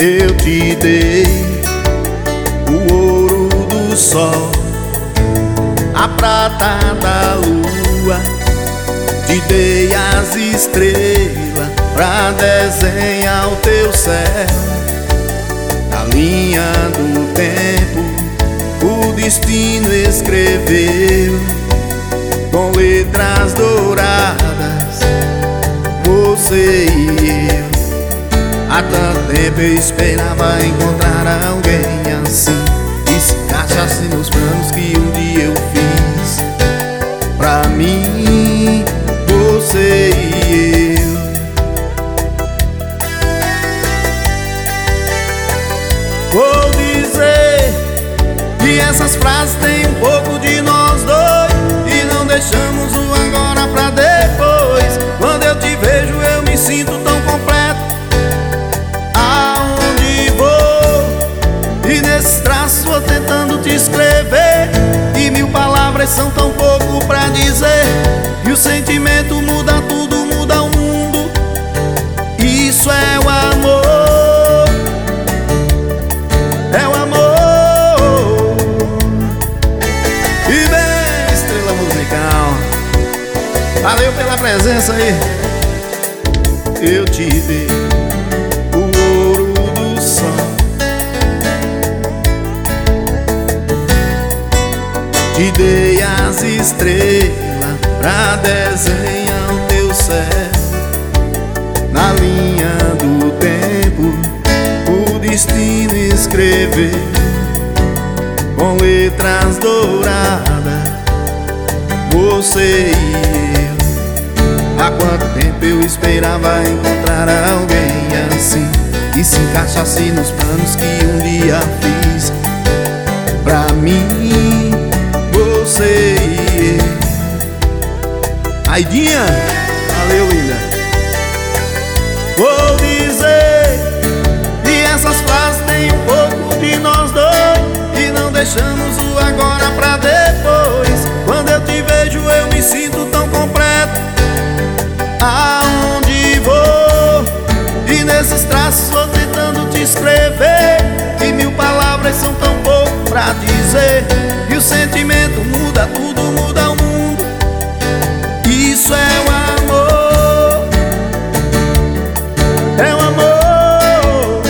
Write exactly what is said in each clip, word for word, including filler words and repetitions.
Eu te dei o ouro do sol, a prata da lua, te dei as estrelas pra desenhar o teu céu. Na linha do tempo o destino escreveu com letras douradas, você e eu. Há tanto tempo eu esperava encontrar alguém assim, que se encaixasse nos planos que um dia eu fiz pra mim, você e eu. Vou dizer que essas frases têm um pouco de nós dois, e não deixamos o agora pra depois. Quando eu te vejo eu me sinto tão completo, aonde vou, e nesses traços vou tentando te escrever, e mil palavras são tão pouco pra dizer, e o sentimento muda tudo, muda o mundo. Isso é o amor, é o amor. E bem, estrela musical, valeu pela presença aí. Eu te dei o ouro do sol, te dei as estrelas pra desenhar o teu céu. Na linha do tempo o destino escreveu com letras douradas, você e eu. Há quanto tempo eu esperava encontrar alguém assim, que se encaixasse nos planos que um dia fiz pra mim, você e eu. Aidinha, valeu, linda. Vou dizer que essas frases têm um pouco de nós dois, e não deixamos o agora pra depois. Quando eu te vejo eu me sinto tão completo, aonde vou, e nesses traços vou tentando te escrever, e mil palavras são tão pouco pra dizer, e o sentimento muda tudo, muda o mundo. Isso é o amor, é o amor.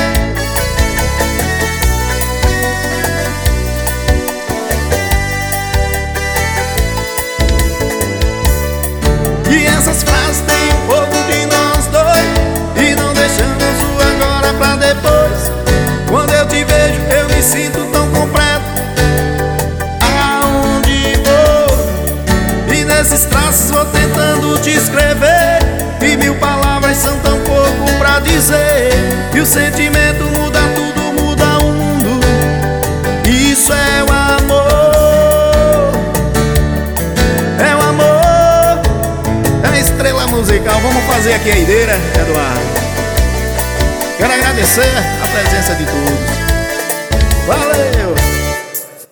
E essas frases têm um pouco de nós dois, e não deixamos o agora pra depois. Quando eu te vejo eu me sinto tão completo, aonde vou, e nesses traços vou tentando te escrever, e mil palavras são tão pouco pra dizer, e o sentimento muda tudo, muda o mundo. Isso é o amor, é o amor. É a estrela musical. Vamos fazer aqui a ideira, Eduardo. Quero agradecer a presença de todos. Valeu!